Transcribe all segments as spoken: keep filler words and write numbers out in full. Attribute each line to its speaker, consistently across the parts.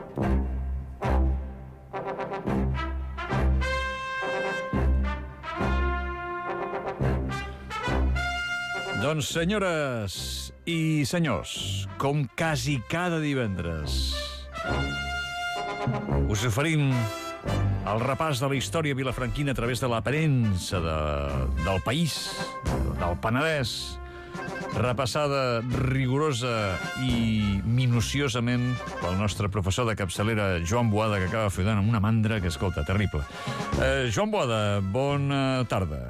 Speaker 1: Doncs, senyores i senyors, com quasi cada divendres, us oferim el repàs de la història vilafranquina a través de la premsa de, del país, del Penedès, repassada rigorosa i minuciosament pel nostre professor de capçalera, Joan Boada, que acaba fidant amb una mandra que, escolta, terrible. Eh, Joan Boada, bona tarda.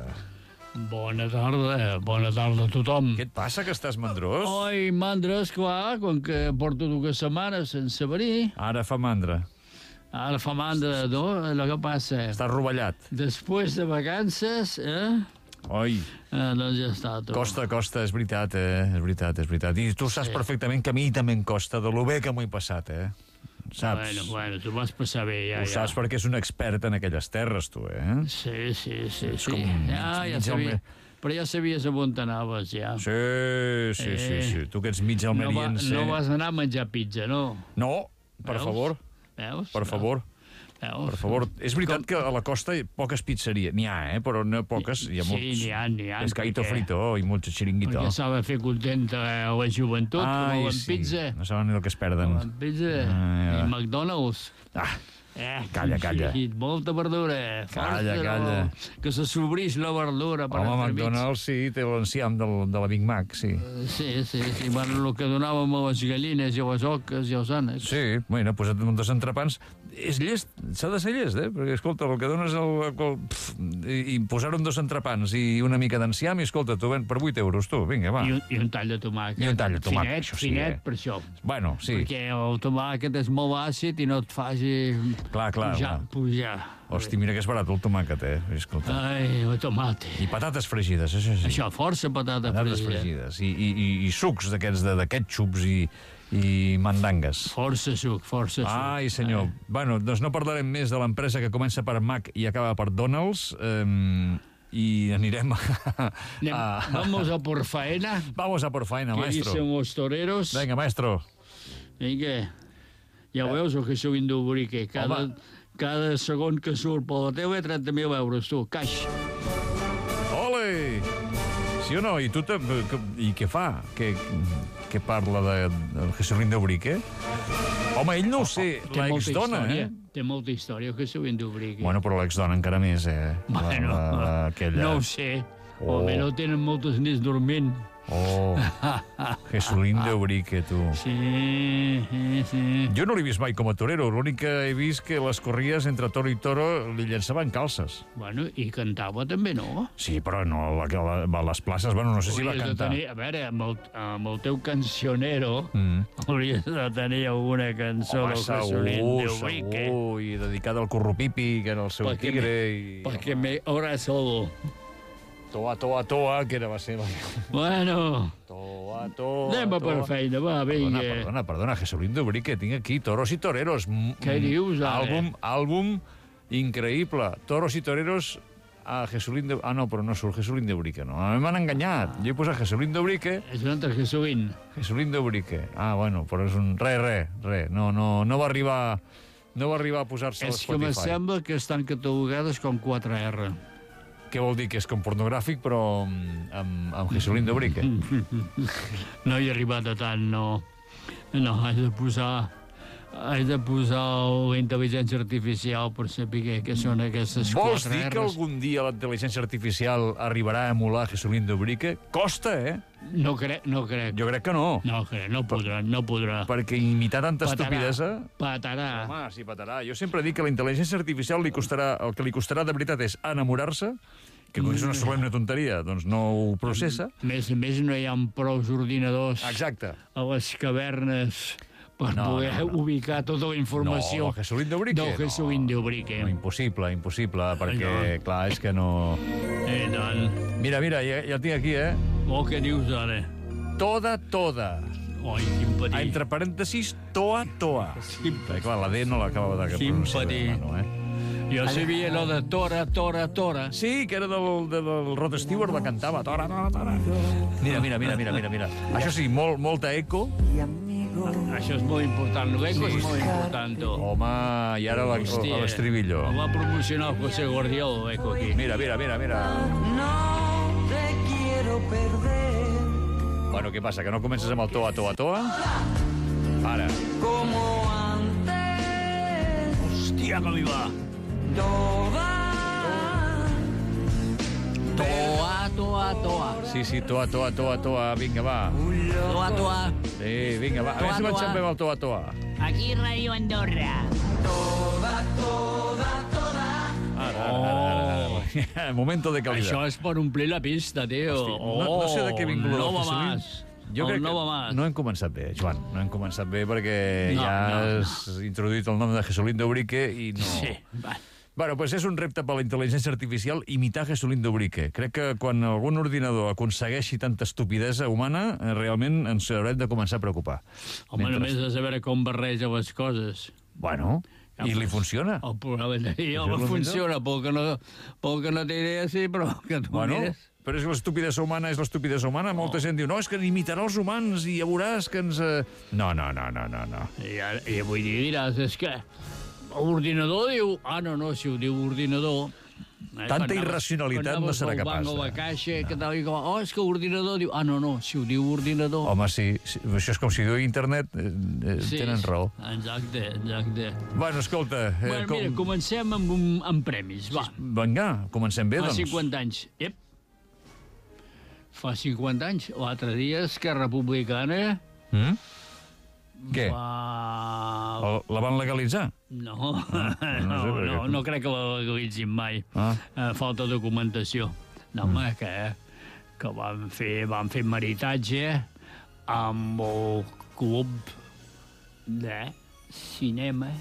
Speaker 2: Bona tarda, bona tarda a tothom.
Speaker 1: Què et passa, que estàs mandrós?
Speaker 2: Oi, mandra, esclar, com que porto dues setmanes sense venir.
Speaker 1: Ara fa mandra.
Speaker 2: Ara fa mandra, no? El que passa...
Speaker 1: Estàs rovellat.
Speaker 2: Després de vacances, eh?
Speaker 1: Oi.
Speaker 2: Eh, doncs ja està, tu.
Speaker 1: Costa, costa, és veritat, eh? És veritat, és veritat. I tu saps
Speaker 2: Sí.
Speaker 1: perfectament que a mi també em costa, de lo bé que m'ho he passat, eh? Saps?
Speaker 2: Bueno, bueno, tu vas passar bé, ja,
Speaker 1: Ho
Speaker 2: ja.
Speaker 1: saps perquè és un expert en aquelles terres, tu, eh?
Speaker 2: Sí, sí, sí,
Speaker 1: És
Speaker 2: sí.
Speaker 1: com
Speaker 2: Ja,
Speaker 1: mig
Speaker 2: ja
Speaker 1: al
Speaker 2: sabia...
Speaker 1: me-
Speaker 2: Però ja sabies on t'anaves, ja.
Speaker 1: Sí, sí, sí,
Speaker 2: Eh.
Speaker 1: sí. Tu que ets mig
Speaker 2: No, va,
Speaker 1: almeriense...
Speaker 2: no vas anar a menjar pizza, no?
Speaker 1: No, per
Speaker 2: Veus?
Speaker 1: favor,
Speaker 2: Veus?
Speaker 1: per favor.
Speaker 2: Veus?
Speaker 1: Per favor, és veritat que a la costa hi ha poques pizzeries. N'hi ha, eh? Però no poques. Hi ha
Speaker 2: Sí,
Speaker 1: molts...
Speaker 2: n'hi ha, n'hi ha,
Speaker 1: Pescadito
Speaker 2: perquè-
Speaker 1: frito i molto chiringuito.
Speaker 2: Perquè s'ha de fer contenta a la joventut, com
Speaker 1: Ai,
Speaker 2: la
Speaker 1: sí.
Speaker 2: pizza.
Speaker 1: No saben ni el que es perden.
Speaker 2: La pizza
Speaker 1: Ah,
Speaker 2: i McDonald's.
Speaker 1: Ah,
Speaker 2: Eh,
Speaker 1: Calla, calla.
Speaker 2: Sí, molta verdura.
Speaker 1: Calla,
Speaker 2: força,
Speaker 1: calla.
Speaker 2: no? Que se sobrís la verdura per
Speaker 1: home,
Speaker 2: entremig.
Speaker 1: McDonald's sí, té l'enciam del, de la Big Mac, sí.
Speaker 2: Sí, sí, sí. Bueno, el que donàvem a les gallines i a les oques i als ànecs.
Speaker 1: Sí, bueno, posa't un dos entrepans. És llest, s'ha de ser llest, eh? Perquè, escolta, el que dones el, el, pf, i, i posar un dos entrepans i una mica d'enciam, i escolta, tu ven per vuit euros, tu, vinga, va.
Speaker 2: I un, I un tall de tomàquet.
Speaker 1: I un tall de tomàquet,
Speaker 2: Finet,
Speaker 1: això sí,
Speaker 2: finet,
Speaker 1: eh?
Speaker 2: per això.
Speaker 1: Bueno, sí,
Speaker 2: Perquè el tomàquet és molt àcid i no et faci
Speaker 1: clar, clar.
Speaker 2: pujar,
Speaker 1: clar.
Speaker 2: pujar.
Speaker 1: Hosti, mira que és barat el tomàquet, eh? Escolta.
Speaker 2: Ai, el tomate.
Speaker 1: I patates fregides, això sí.
Speaker 2: Això, força patata
Speaker 1: Patates
Speaker 2: fregida.
Speaker 1: fregides. I, i, i, i sucs d'aquests, de, de ketchups i, i mandangues.
Speaker 2: Força suc, força suc.
Speaker 1: Ai, senyor.
Speaker 2: Ai.
Speaker 1: Bueno, doncs no parlarem més de l'empresa que comença per Mac i acaba per Donald's. Um, I anirem a...
Speaker 2: Anem,
Speaker 1: a...
Speaker 2: Vamos a por faena,
Speaker 1: Vamos a por faena,
Speaker 2: que
Speaker 1: maestro.
Speaker 2: dicen los toreros.
Speaker 1: Vinga, maestro.
Speaker 2: Vinga. Ja ho veus, el que sou induburique. Cada,
Speaker 1: Home.
Speaker 2: cada segon que surt per la tele, trenta mil euros, tu, caix.
Speaker 1: Ole! Sí o no? I tu te... I què fa? Què, què parla de, de Jesulín de Urique? Home, ell no ho sé,
Speaker 2: Té molta
Speaker 1: l'exdona,
Speaker 2: història,
Speaker 1: eh?
Speaker 2: Té molta història, que sou induburique.
Speaker 1: Bueno, però l'exdona encara més, eh?
Speaker 2: Bueno,
Speaker 1: la, la, aquella...
Speaker 2: no ho sé.
Speaker 1: Oh.
Speaker 2: O bé no tenen moltes nits dormint.
Speaker 1: Oh, Jesulín de Urique, tu.
Speaker 2: Sí, sí, sí.
Speaker 1: Jo no l'he vist mai com a torero, l'únic que he vist que les corries entre toro i toro li llançaven calces.
Speaker 2: Bueno, i cantava també, no?
Speaker 1: Sí, però no, la, la, la, les places, bueno, no sé si va
Speaker 2: Hauries de
Speaker 1: cantar.
Speaker 2: tenir, a veure, amb el, amb el teu cancionero,
Speaker 1: Mm.
Speaker 2: hauries de tenir alguna cançó
Speaker 1: Home,
Speaker 2: del Jesulín
Speaker 1: segur,
Speaker 2: de Urique.
Speaker 1: segur, i dedicada al currupipi, que era el seu
Speaker 2: Perquè
Speaker 1: tigre,
Speaker 2: me,
Speaker 1: i...
Speaker 2: perquè me abrazo.
Speaker 1: Toa, toa, toa, que era va ser...
Speaker 2: Bueno,
Speaker 1: Toa, toa,
Speaker 2: anem a per
Speaker 1: toa.
Speaker 2: feina, va, vinga.
Speaker 1: Perdona, perdona, perdona, Jesulín de Urique, tinc aquí Toros i Toreros. Mm,
Speaker 2: Què
Speaker 1: mm,
Speaker 2: dius, ara?
Speaker 1: Àlbum, àlbum increïble. Toros i Toreros a Jesulín de... Ah, no, però no surt Jesulín de Urique, no. A mi m'han enganyat. Jo he posat Jesulín de Urique,
Speaker 2: És un altre Jesulín.
Speaker 1: Jesulín de Urique. Ah, bueno, però és un... Re, re, re. No, no, no va arribar... No va arribar a posar-se a
Speaker 2: És que me
Speaker 1: Spotify.
Speaker 2: sembla que estan catalogades com quatre erre.
Speaker 1: Què vol dir? Que és com pornogràfic, però amb, amb, amb Jesulín de Urique.
Speaker 2: No hi he arribat a tant, no. No, haig de posar... Haig de posar la intel·ligència artificial per saber què són aquestes
Speaker 1: Vols
Speaker 2: quatre
Speaker 1: dir que
Speaker 2: erres.
Speaker 1: algun dia la intel·ligència artificial arribarà a emular Jesulín de Urique? Costa, eh?
Speaker 2: No crec, no crec.
Speaker 1: Jo crec que no.
Speaker 2: No crec, no podrà, no podrà.
Speaker 1: Perquè imitar tanta estupidesa...
Speaker 2: Patarà.
Speaker 1: Home, sí, patarà. Jo sempre dic que la intel·ligència artificial li costarà, el que li costarà de veritat és enamorar-se, que com és una solemne tonteria, doncs no ho processa.
Speaker 2: A més a més, no hi ha prou ordinadors
Speaker 1: Exacte.
Speaker 2: a les cavernes per
Speaker 1: No,
Speaker 2: poder
Speaker 1: no, no.
Speaker 2: ubicar tota la informació
Speaker 1: No, Jesulín de Urique?
Speaker 2: del Jesulín de Urique.
Speaker 1: No, impossible, impossible, perquè,
Speaker 2: no.
Speaker 1: clar, és que no...
Speaker 2: Eh, doncs,
Speaker 1: Mira, mira, ja, ja el tinc aquí, eh?
Speaker 2: oh, què dius ara?
Speaker 1: Toda, toda.
Speaker 2: Oi, quin
Speaker 1: Ah,
Speaker 2: patir.
Speaker 1: entre parèntesis, toa, toa.
Speaker 2: Quin
Speaker 1: Perquè, clar, la D no l'acabava de
Speaker 2: Quin
Speaker 1: pronunciar bé,
Speaker 2: patir.
Speaker 1: Manu, eh?
Speaker 2: Jo sabia allò de Tora, Tora, Tora.
Speaker 1: Sí, que era del, del, del Rod Stewart, la cantava. Tora, tora, tora. Mira, mira, mira, mira, mira, mira. Això sí, molt, molta eco.
Speaker 2: Això és molt important, l'eco és molt important, tu.
Speaker 1: Home, i ara la-
Speaker 2: Hòstia,
Speaker 1: l'estribillo.
Speaker 2: ho va promocionar el José Guardiola, l'eco, aquí.
Speaker 1: Mira, mira, mira, mira.
Speaker 3: No te quiero perder.
Speaker 1: Bueno, què passa, que no comences amb el toa, toa, toa? Ara.
Speaker 3: Como antes.
Speaker 2: Hòstia, com hi va.
Speaker 3: Toda.
Speaker 2: Toa, toa, toa.
Speaker 1: Sí, sí, toa, toa, toa, toa, vinga, va.
Speaker 2: Toa, toa.
Speaker 1: Sí, vinga, va. A veure si
Speaker 2: Toa,
Speaker 1: l'enxampem
Speaker 2: toa.
Speaker 1: el toa, toa.
Speaker 2: Aquí Radio Andorra.
Speaker 3: Toda, toda, toda.
Speaker 1: Ara, ara, ara, ara. Momento de calidad.
Speaker 2: Això és per omplir la pista, tio.
Speaker 1: No, no sé de què ha vingut
Speaker 2: no va
Speaker 1: l'oficialment.
Speaker 2: más.
Speaker 1: Jo crec
Speaker 2: no
Speaker 1: que
Speaker 2: va más.
Speaker 1: no hem començat bé, Joan. No hem començat bé perquè
Speaker 2: No,
Speaker 1: ja
Speaker 2: no, no.
Speaker 1: has introduït el nom de Jesulín d'Ubrique i no...
Speaker 2: Sí, va.
Speaker 1: Bueno, pues és un repte per la intel·ligència artificial imitar Jesulín d'Ubrique. Crec que quan algun ordinador aconsegueixi tanta estupidesa humana, eh, realment ens haurem de començar a preocupar.
Speaker 2: Home,
Speaker 1: Mentre-
Speaker 2: només has de veure com barreja les coses.
Speaker 1: Bueno, i li funciona.
Speaker 2: El programa de
Speaker 1: Això és
Speaker 2: home,
Speaker 1: lo
Speaker 2: funciona, pel que no, pel que no té idea, sí, però que tu
Speaker 1: Bueno,
Speaker 2: mires...
Speaker 1: però és que l'estupidesa humana és l'estupidesa humana. Molta gent diu, no, és que imitarà els humans i ja veuràs que ens... eh-" No, no, no, no, no, no.
Speaker 2: I, ara- I avui dia diràs, és que l'ordinador diu... Ah, no, no, si ho diu ordinador... Eh,
Speaker 1: Tanta
Speaker 2: quan anaves-
Speaker 1: irracionalitat
Speaker 2: quan
Speaker 1: no serà
Speaker 2: anaves al
Speaker 1: capaç
Speaker 2: banc o
Speaker 1: de-
Speaker 2: a la caixa, que tal i com... Oh, és que l'ordinador diu... Ah, no, no, si ho diu ordinador...
Speaker 1: Home, sí, sí, això és com si diu internet, eh, eh, tenen raó.
Speaker 2: Exacte, exacte.
Speaker 1: Bueno, escolta... Eh,
Speaker 2: Bueno, mira, comencem amb, un, amb premis, va.
Speaker 1: Vinga, comencem bé,
Speaker 2: Fa
Speaker 1: doncs.
Speaker 2: cinquanta anys. Ep. Fa cinquanta anys. L'altre dia Esquerra Republicana
Speaker 1: Mm? Què?
Speaker 2: va...
Speaker 1: El- La van legalitzar?
Speaker 2: No,
Speaker 1: no
Speaker 2: no,
Speaker 1: sé
Speaker 2: no,
Speaker 1: per
Speaker 2: no,
Speaker 1: què.
Speaker 2: crec que la legalitzin mai.
Speaker 1: Ah.
Speaker 2: Eh, falta documentació. No, home, que, que van fer, van fer meritatge amb el club de cinema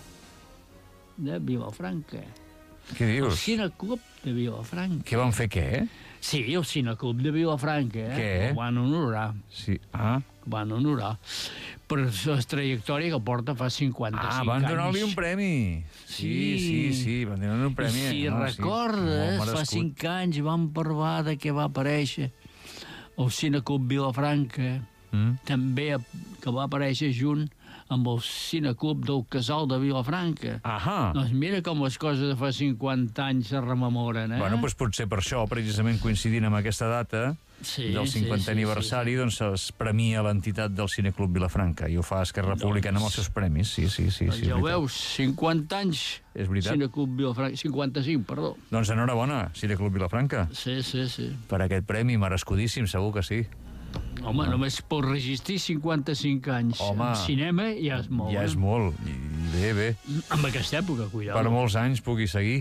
Speaker 2: de Vilafranca.
Speaker 1: Què
Speaker 2: El
Speaker 1: dius?
Speaker 2: Cineclub de Vilafranca.
Speaker 1: Què van fer, què?
Speaker 2: Sí, el Cineclub de Vilafranca. Eh?
Speaker 1: Què?
Speaker 2: El van honorar.
Speaker 1: Sí. Ah,
Speaker 2: El van honorar. Per la trajectòria que porta fa cinquanta-cinc
Speaker 1: ah van
Speaker 2: anys.
Speaker 1: donar-li un premi. Sí, sí,
Speaker 2: Sí.
Speaker 1: sí, van donar-li un premi.
Speaker 2: I si
Speaker 1: no,
Speaker 2: recordes,
Speaker 1: Sí, molt
Speaker 2: fa
Speaker 1: merescut.
Speaker 2: cinc anys vam parlar de què va aparèixer el Cineclub Vilafranca,
Speaker 1: Mm?
Speaker 2: també que va aparèixer junt amb el Cineclub del Casal de Vilafranca.
Speaker 1: Ahà.
Speaker 2: Doncs mira com les coses de fa cinquanta anys se rememoren, eh?
Speaker 1: Bueno, doncs potser per això, precisament coincidint amb aquesta data
Speaker 2: Sí,
Speaker 1: del
Speaker 2: sí,
Speaker 1: cinquantè
Speaker 2: sí,
Speaker 1: aniversari, doncs es premia l'entitat del Cineclub Vilafranca i ho fa Esquerra Republicana amb els seus premis. Sí, sí, sí.
Speaker 2: Doncs
Speaker 1: sí, és
Speaker 2: ja ho
Speaker 1: veritat.
Speaker 2: veus, cinquanta anys.
Speaker 1: És veritat.
Speaker 2: Cineclub Vilafranca, cinquanta-cinc, perdó.
Speaker 1: Doncs enhorabona, Cineclub Vilafranca,
Speaker 2: Sí, sí, sí.
Speaker 1: per aquest premi merescudíssim, segur que sí.
Speaker 2: Home, només per registrar cinquanta-cinc anys
Speaker 1: Home.
Speaker 2: en cinema ja és molt.
Speaker 1: Ja és
Speaker 2: eh?
Speaker 1: molt. I i bé, bé.
Speaker 2: En aquesta època, cuidado.
Speaker 1: Per molts anys pugui seguir.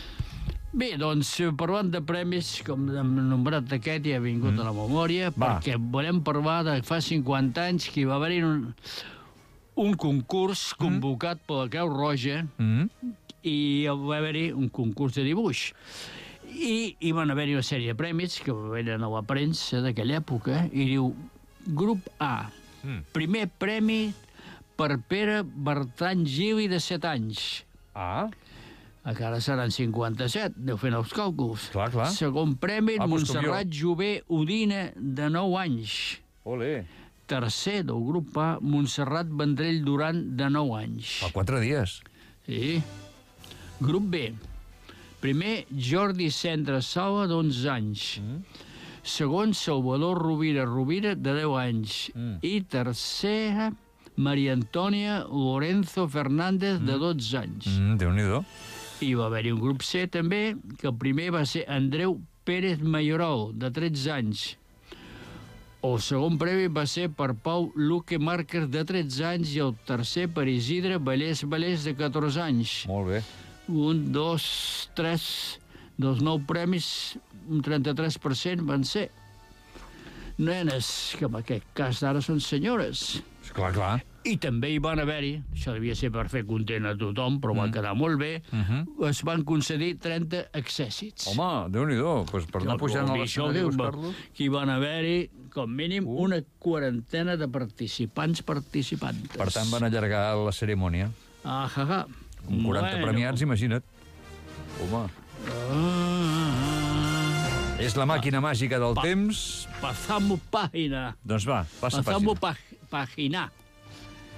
Speaker 2: Bé, doncs, parlant de premis, com hem nombrat aquest, ja ha vingut mm. a la memòria,
Speaker 1: Va.
Speaker 2: perquè volem parlar de fa cinquanta anys que hi va haver un, un concurs convocat per la Creu Roja
Speaker 1: Mm?
Speaker 2: i hi va haver-hi un concurs de dibuix. I hi van haver-hi una sèrie de premis que venen a la premsa d'aquella època i diu, grup A,
Speaker 1: Mm.
Speaker 2: primer premi per Pere Bertran Gili de set anys.
Speaker 1: Ah,
Speaker 2: Encara seran cinquanta-set, deu fer els càlculs.
Speaker 1: Clar, clar.
Speaker 2: Segon premi,
Speaker 1: Ah, doncs com
Speaker 2: Montserrat Jové Udina, de nou anys.
Speaker 1: ole.
Speaker 2: Tercer del grup A, Montserrat Vendrell Duran, de nou anys.
Speaker 1: Fa quatre dies.
Speaker 2: Sí. Grup B. Primer, Jordi Cendra Sala, d'onze anys.
Speaker 1: Mm.
Speaker 2: Segon, Salvador Rovira Rovira, de deu anys.
Speaker 1: Mm.
Speaker 2: I tercera, Maria Antònia Lorenzo Fernández, de dotze anys.
Speaker 1: Mm, Déu-n'hi-do.
Speaker 2: I va haver-hi un grup C, també, que el primer va ser Andreu Pérez Mayorol, de tretze anys. El segon premi va ser per Pau Luque Márquez, de tretze anys, i el tercer per Isidre Vallès Vallès, de catorze anys.
Speaker 1: Molt bé.
Speaker 2: Un, dos, tres dels nou premis, un trenta-tres per cent van ser nenes, que en aquest cas d'ara són senyores.
Speaker 1: Clar, clar.
Speaker 2: I també hi van haver-hi, això devia ser per fer content a tothom, però mm. va quedar molt bé,
Speaker 1: Uh -huh.
Speaker 2: es van concedir trenta accèssits.
Speaker 1: Home, Déu-n'hi-do. Pues per anar pujant a l'escenari a buscar-los.
Speaker 2: Que hi van haver-hi, com mínim,
Speaker 1: Uh.
Speaker 2: una quarantena de participants participantes.
Speaker 1: Per tant, van allargar la cerimònia.
Speaker 2: Ah, ja, ja.
Speaker 1: Amb quaranta premiats, imagina't. Home,
Speaker 2: Ah,
Speaker 1: és la màquina màgica del temps.
Speaker 2: pasamos página.
Speaker 1: Doncs va, passa
Speaker 2: Pasamos
Speaker 1: pàgina.
Speaker 2: pag- página.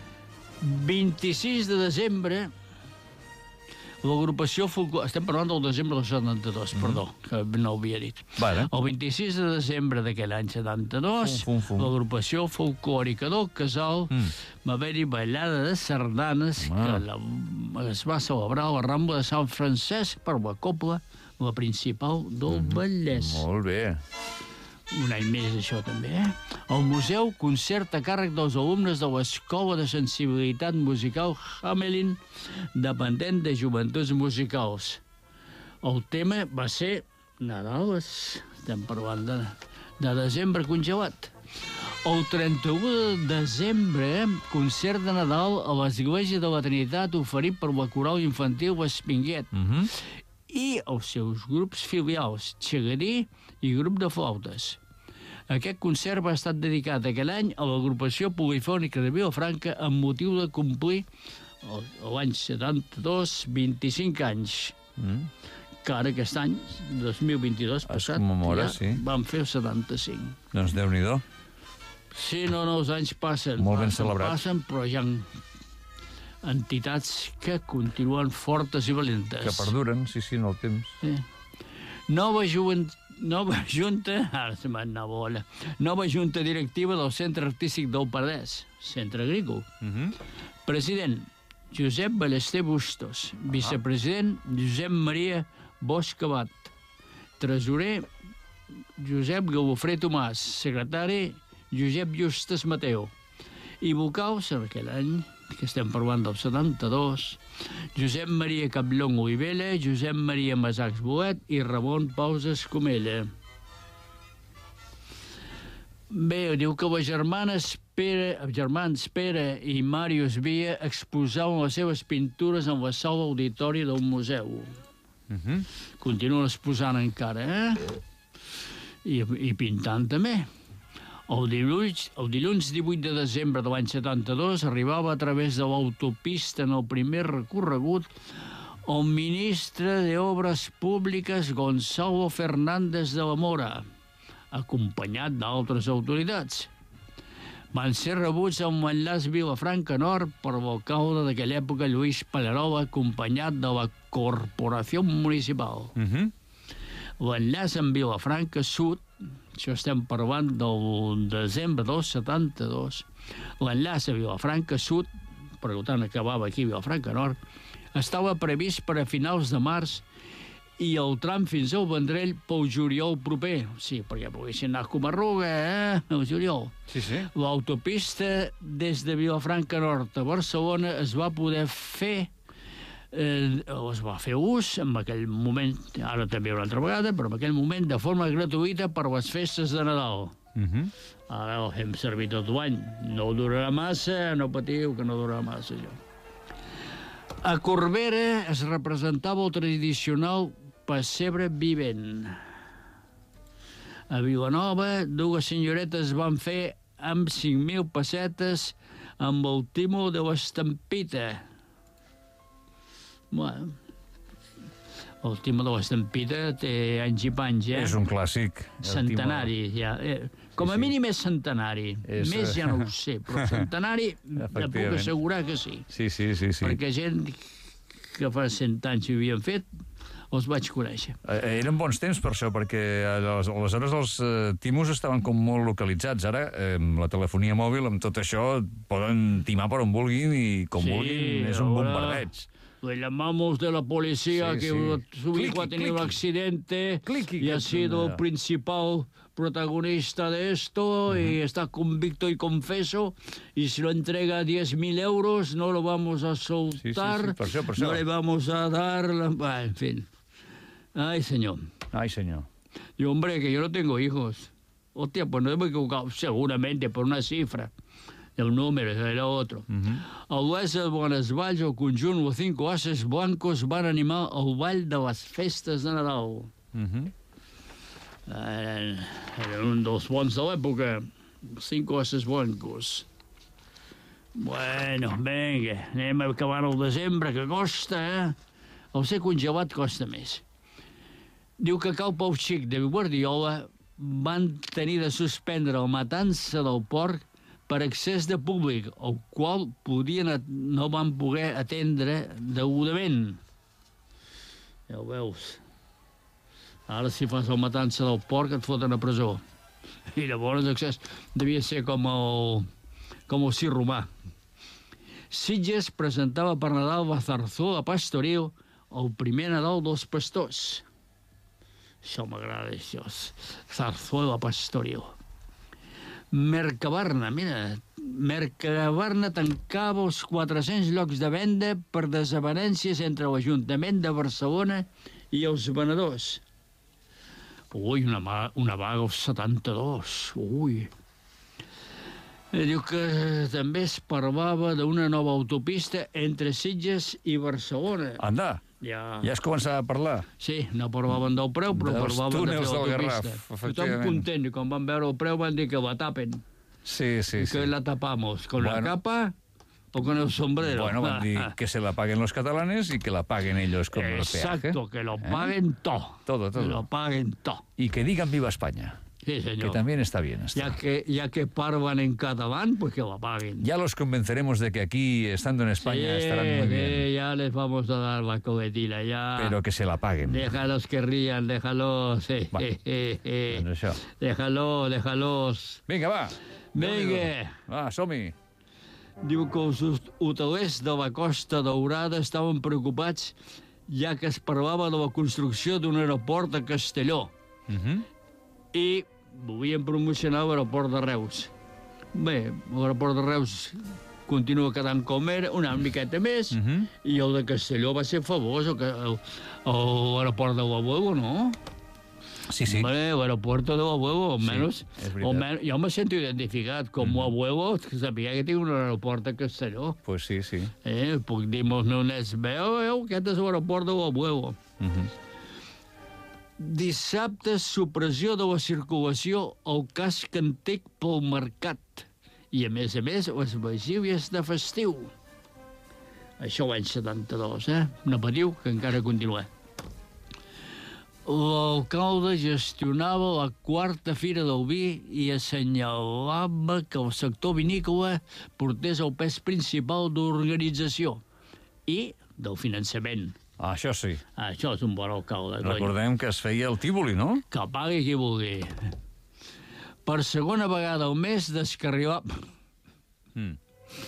Speaker 2: vint-i-sis de desembre, l'agrupació folclòrica... Estem parlant del desembre del setanta-dos, mm. perdó, que no ho havia dit.
Speaker 1: Vale.
Speaker 2: El vint-i-sis de desembre d'aquell any setanta-dos,
Speaker 1: Fum, fum, fum.
Speaker 2: l'agrupació folclòrica del Casal mm. va haver-hi ballada de sardanes
Speaker 1: Ah.
Speaker 2: que la, es va celebrar a la Rambla de Sant Francesc per la Cobla, la principal del mm. Vallès.
Speaker 1: Molt bé.
Speaker 2: Un any més, això, també, eh? El museu, concert a càrrec dels alumnes de l'Escola de Sensibilitat Musical Hamelin, dependent de Joventuts Musicals. El tema va ser Nadal, estem parlant de, de desembre congelat. El trenta-u de desembre, concert de Nadal a l'Església de la Trinitat oferit per la Coral Infantil L'Espinguet
Speaker 1: Mm -hmm.
Speaker 2: i els seus grups filials, Xagarí i grup de flautes. Aquest concert va estar dedicat aquell any a l'agrupació polifònica de Vilafranca amb motiu de complir l'any setanta-dos, vint-i-cinc anys.
Speaker 1: Mm.
Speaker 2: Que ara aquest any, dos mil vint-i-dos, passat,
Speaker 1: commemora,
Speaker 2: ja
Speaker 1: sí.
Speaker 2: vam fer el setanta-cinc.
Speaker 1: Doncs Déu-n'hi-do.
Speaker 2: Sí, no, no, els anys passen.
Speaker 1: Molt ben
Speaker 2: passen,
Speaker 1: celebrat.
Speaker 2: Passen, però hi ha entitats que continuen fortes i valentes.
Speaker 1: Que perduren, sí, sí, en el temps.
Speaker 2: Sí. Nova, juvent... Nova Junta... Ara se m'ha anat bola. Nova Junta Directiva del Centre Artístic del Penedès, Centre Agrícola.
Speaker 1: Mm -hmm.
Speaker 2: President, Josep Ballester Bustos. Vicepresident, Josep Maria Bosch Abat. Tresorer, Josep Galofré Tomàs. Secretari, Josep Justes Mateu. I vocals, en aquell any, que estem parlant del setanta-dos, Josep Maria Caplong Olivella, Josep Maria Masacs Boet i Ramon Paus Escomella. Bé, diu que les germanes Pere, els germans Pere i Màrius Via exposaven les seves pintures en la sala auditori del museu.
Speaker 1: Mm -hmm.
Speaker 2: Continuen exposant encara, eh? I, i pintant també. El dilluns, el dilluns divuit de desembre de l'any setanta-dos arribava a través de l'autopista en el primer recorregut el ministre d'Obres Públiques Gonzalo Fernández de la Mora, acompanyat d'altres autoritats. Van ser rebuts amb l'enllaç Vilafranca Nord per l'alcalde d'aquella època, Lluís Pallarola, acompanyat de la Corporació Municipal.
Speaker 1: Mm -hmm.
Speaker 2: L'enllaç amb Vilafranca Sud, això estem parlant del desembre del setanta-dos, l'enllaç a Vilafranca Sud, per tant acabava aquí Vilafranca Nord, estava previst per a finals de març i el tram fins al Vendrell pel juliol proper. Sí, perquè poguessin anar com a Ruga, eh, el juliol.
Speaker 1: Sí, sí.
Speaker 2: L'autopista des de Vilafranca Nord a Barcelona es va poder fer Eh, es va fer ús en aquell moment, ara també una altra vegada, però en aquell moment de forma gratuïta per les festes de Nadal.
Speaker 1: Mm -hmm.
Speaker 2: Ara el fem servir tot l'any. No durarà massa, no patiu, que no durarà massa, això. A Corbera es representava el tradicional pessebre vivent. A Vilanova, dues senyoretes van fer amb cinc mil pessetes amb el timo de l'estampita. Bueno, el timo de l'estampita té anys i panys, eh?
Speaker 1: És un clàssic.
Speaker 2: Centenari, ja. Eh, com a
Speaker 1: Sí, sí.
Speaker 2: mínim és centenari.
Speaker 1: És,
Speaker 2: Més ja no ho sé, però centenari et puc
Speaker 1: Efectivament.
Speaker 2: assegurar que sí.
Speaker 1: Sí, sí, sí, sí.
Speaker 2: Perquè gent que fa cent anys ho havien fet, els vaig conèixer.
Speaker 1: Eh, Eren bons temps per això, perquè aleshores aleshores els eh, timos estaven com molt localitzats. Ara, eh, amb la telefonia mòbil, amb tot això, poden timar per on vulguin i com
Speaker 2: Sí,
Speaker 1: vulguin. És un
Speaker 2: ahora-
Speaker 1: bombardeig.
Speaker 2: Le llamamos de la policía
Speaker 1: Sí,
Speaker 2: que
Speaker 1: sí.
Speaker 2: su hijo
Speaker 1: Cliqui,
Speaker 2: ha tenido un
Speaker 1: cliqui.
Speaker 2: accidente
Speaker 1: Cliqui,
Speaker 2: y ha
Speaker 1: que-
Speaker 2: sido el principal protagonista de esto y está convicto y confeso y si lo entrega diez mil euros no lo vamos a soltar,
Speaker 1: Sí, sí, sí, per això, per això.
Speaker 2: no le vamos a dar... La... Bah, en fin. Ay, señor.
Speaker 1: Ai, senyor.
Speaker 2: Y hombre, que yo no tengo hijos. Hostia, pues no me he equivocado seguramente por una cifra. El número era otro. Uh -huh. A l'Olesa de Bonesvalls, el conjunt Los Cinco Ases Blancos van animar el ball de les festes de Nadal.
Speaker 1: Uh -huh.
Speaker 2: Eren, eren un dels bons de l'època. Cinco Ases Blancos. Bueno, vinga, anem acabant el desembre, que costa, eh? El ser congelat costa més. Diu que Cal Pau Xic de Guardiola van tenir de suspendre la matança del porc per excés de públic, el qual podien, no van poder atendre degudament. Ja ho veus. Ara, si fas la matança del porc, et foten a presó. I llavors l'accés devia ser com el, com el circ romà. Sitges presentava per Nadal la zarzuela pastoril, el primer Nadal dels pastors. Això m'agrada, això. Zarzuela pastoril. Mercabarna, mira, Mercabarna tancava els quatre-cents llocs de venda per desavenències entre l'Ajuntament de Barcelona i els venedors. Ui, una, una vaga als setanta-dos, ui. Diu que també es parlava d'una nova autopista entre Sitges i Barcelona.
Speaker 1: Anda,
Speaker 2: ja,
Speaker 1: ja es començava a parlar.
Speaker 2: Sí, no parlaven del preu, però
Speaker 1: Dels
Speaker 2: parlaven de fer
Speaker 1: túnels del
Speaker 2: l'autopista.
Speaker 1: Garraf,
Speaker 2: Tothom
Speaker 1: efectivament.
Speaker 2: content, i quan van veure el preu van dir que la tapen.
Speaker 1: Sí, sí,
Speaker 2: Que
Speaker 1: sí.
Speaker 2: la tapamos, con
Speaker 1: Bueno.
Speaker 2: la capa o con el sombrero.
Speaker 1: Bueno, van
Speaker 2: Ah,
Speaker 1: dir
Speaker 2: ah.
Speaker 1: que se la paguen los catalanes y que la paguen ellos con el peaje.
Speaker 2: Exacto, que lo paguen todo.
Speaker 1: Todo, todo.
Speaker 2: Que lo paguen todo.
Speaker 1: Y que digan viva España,
Speaker 2: Sí,
Speaker 1: que
Speaker 2: señor.
Speaker 1: también está bien. Está.
Speaker 2: Ya que, ya que parlan en catalán, pues que la paguen.
Speaker 1: Ya los convenceremos de que aquí, estando en España,
Speaker 2: Sí,
Speaker 1: estarán muy bien.
Speaker 2: sí, ya les vamos a dar la coletilla, ya.
Speaker 1: Pero que se la paguen.
Speaker 2: Déjalos que rían, déjalos. Eh,
Speaker 1: Va.
Speaker 2: eh, eh, eh.
Speaker 1: Doncs això.
Speaker 2: Déjalos, déjalos.
Speaker 1: Vinga, va.
Speaker 2: Vinga.
Speaker 1: Va, som-hi.
Speaker 2: Diu que els hotelers de la Costa Daurada estaven preocupats ja que es parlava de la construcció d'un aeroport a Castelló
Speaker 1: Uh -huh.
Speaker 2: i volien promocionar l'aeroport de Reus. Bé, l'aeroport de Reus continua quedant com era, una miqueta més,
Speaker 1: Uh -huh.
Speaker 2: i el de Castelló va ser famós, el, el, l'aeroport de l'Abuelo, no?
Speaker 1: Sí, sí.
Speaker 2: Hombre, el aeropuerto de l'Abuelo,
Speaker 1: Sí,
Speaker 2: almenys,
Speaker 1: és veritat.
Speaker 2: almenys, jo me sento identificat com mm. Abuelo, que sabia que tinc un aeroport a Castelló.
Speaker 1: Pues sí, sí.
Speaker 2: Eh, puc dir als meus nets, veu, veu, aquest és l'aeroport de l'Abuelo.
Speaker 1: Uh -huh.
Speaker 2: Dissabte, supressió de la circulació al casc antic pel mercat. I, a més a més, les vigílies de festiu. Això l'any setanta-dos, eh? No patiu, que encara continua. L'alcalde gestionava la quarta fira del vi i assenyalava que el sector vinícola portés el pes principal d'organització i del finançament.
Speaker 1: Ah, això sí.
Speaker 2: Això és un bon alcalde, cony.
Speaker 1: Recordem que es feia el Tívoli, no?
Speaker 2: Que pagui qui vulgui. Per segona vegada al mes descarrilar...
Speaker 1: Mm.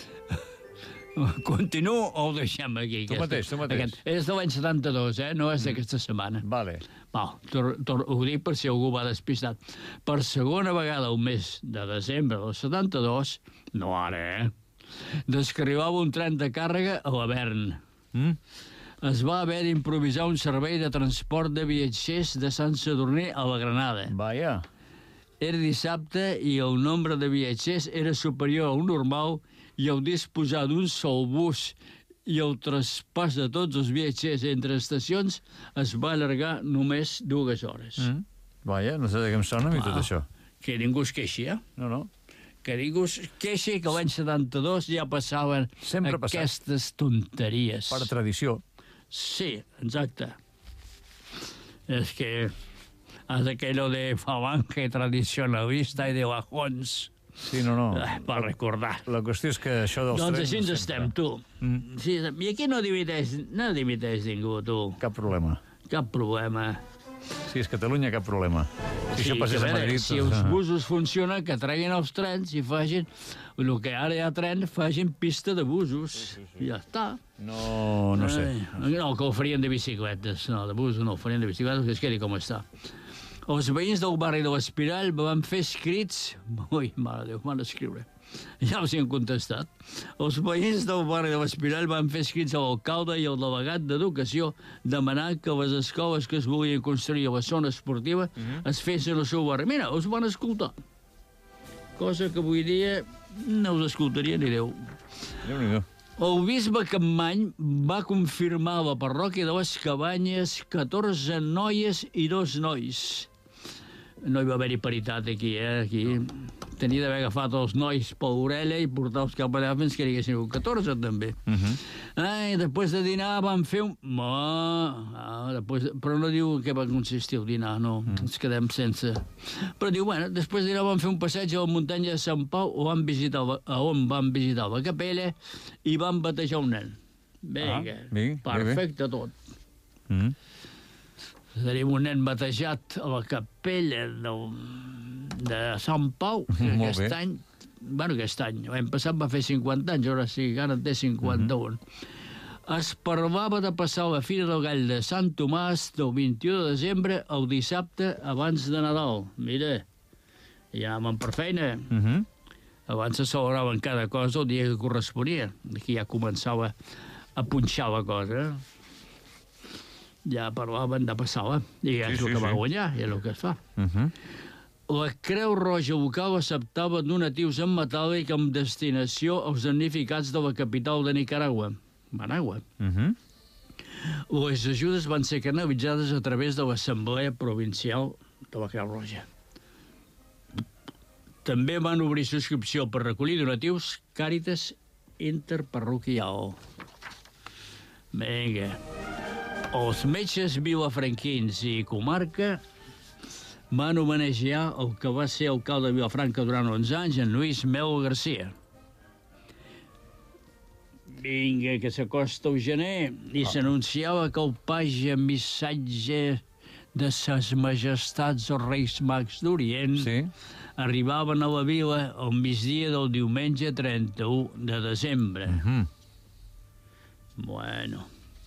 Speaker 2: Continuo o ho deixem aquí?
Speaker 1: Tu mateix, tu mateix.
Speaker 2: Aquest, és de l'any setanta-dos, eh? No és d'aquesta setmana.
Speaker 1: Vale.
Speaker 2: Val, tor, tor, ho dic per si algú va despistat. Per segona vegada al mes de desembre del setanta-dos, no ara, eh? Descarrilava un tren de càrrega a l'Avern.
Speaker 1: Mm?
Speaker 2: Es va haver d'improvisar un servei de transport de viatgers de Sant Sadurní a la Granada.
Speaker 1: Vaja.
Speaker 2: Era dissabte i el nombre de viatgers era superior al normal i el disposar d'un sol bus i el traspàs de tots els viatgers entre estacions es va allargar només dues hores.
Speaker 1: Mm. Vaja, no sé de què em sona a mi
Speaker 2: Ah.
Speaker 1: tot això.
Speaker 2: Que ningú es queixi, eh?
Speaker 1: No, no.
Speaker 2: Que ningú es queixi que l'any setanta-dos ja passaven
Speaker 1: Sempre ha passat.
Speaker 2: aquestes tonteries.
Speaker 1: Per tradició.
Speaker 2: Sí, exacte. És que és aquello de falange tradicionalista i de bajons.
Speaker 1: Sí, no, no.
Speaker 2: Eh, per recordar.
Speaker 1: La qüestió és que això dels
Speaker 2: Doncs
Speaker 1: trens...
Speaker 2: així ens
Speaker 1: sempre.
Speaker 2: estem, tu.
Speaker 1: Mm.
Speaker 2: Sí, I aquí no divideix, no divideix ningú, tu.
Speaker 1: Cap problema.
Speaker 2: Cap problema.
Speaker 1: Si és Catalunya, cap problema. Si
Speaker 2: Sí,
Speaker 1: això passés
Speaker 2: que
Speaker 1: a
Speaker 2: veure,
Speaker 1: Madrid...
Speaker 2: si
Speaker 1: doncs,
Speaker 2: els
Speaker 1: ah.
Speaker 2: busos funcionen, que treguin els trens i facin... El que ara hi ha tren, facin pista de busos. Sí, sí, sí. I ja està.
Speaker 1: No, no sé.
Speaker 2: Ai, no, que ho farien de bicicletes. No, de busos no, ho farien de bicicletes, que es quedi com està. Els veïns del barri de l'Espirall van fer escrits... Ui, mare de Déu, van escriure. Ja els hi han contestat. Els veïns del barri de l'Espirall van fer escrits a l'alcalde i al delegat d'Educació demanant que les escoles que es volien construir a la zona esportiva uh -huh. es fessin al seu barri. Mira, els van escoltar. Cosa que avui dia no us escoltaria ni Déu.
Speaker 1: Déu-n'hi-do.
Speaker 2: El bisbe Capmany va confirmar a la parròquia de les Cabanyes catorze noies i dos nois. no hi va haver-hi paritat aquí, eh? Aquí tenia d'haver agafat els nois per l'orella i portar-los cap allà fins que n'hi haguessin catorze, també.
Speaker 1: Uh -huh.
Speaker 2: Ai, després de dinar vam fer un... Ah, després... Però no diu en què va consistir el dinar, no. Mm. Ens quedem sense... Però diu, bueno, després de dinar vam fer un passeig a la muntanya de Sant Pau on visitar, on vam visitar la capella i vam batejar un nen. Vinga,
Speaker 1: ah, bé,
Speaker 2: perfecte bé. Tot.
Speaker 1: Mm.
Speaker 2: Tenim un nen batejat a la capella del, de Sant Pau, que
Speaker 1: Molt
Speaker 2: aquest
Speaker 1: bé.
Speaker 2: any... Bueno, aquest any. L'any passat va fer cinquanta anys, ara sí, ara en té cinquanta-un. Uh-huh. Es parlava de passar la Fira del Gall de Sant Tomàs del vint-i-u de desembre al dissabte abans de Nadal. Mira, ja anàvem per feina.
Speaker 1: Uh -huh.
Speaker 2: Abans se celebraven cada cosa el dia que corresponia. Aquí ja començava a punxar la cosa. Ja parlaven de passar-la. I ja
Speaker 1: Sí,
Speaker 2: és el
Speaker 1: sí,
Speaker 2: que va
Speaker 1: sí.
Speaker 2: guanyar, i és el que es fa.
Speaker 1: Uh -huh.
Speaker 2: La Creu Roja local acceptava donatius en metàl·lic amb destinació als damnificats de la capital de Nicaragua, Managua.
Speaker 1: Uh -huh.
Speaker 2: Les ajudes van ser canalitzades a través de l'Assemblea Provincial de la Creu Roja. També van obrir subscripció per recollir donatius Càritas Interparroquial. Vinga. Els metges vilafranquins i comarca van homenatjar el que va ser alcalde de Vilafranca durant onze anys, en Lluís Mel Garcia. Vinga, que s'acosta el gener i
Speaker 1: Ah.
Speaker 2: s'anunciava que el page missatge de ses majestats els reis mags d'Orient
Speaker 1: Sí.
Speaker 2: arribaven a la vila al migdia del diumenge trenta-u de desembre.
Speaker 1: Uh -huh.
Speaker 2: Bueno...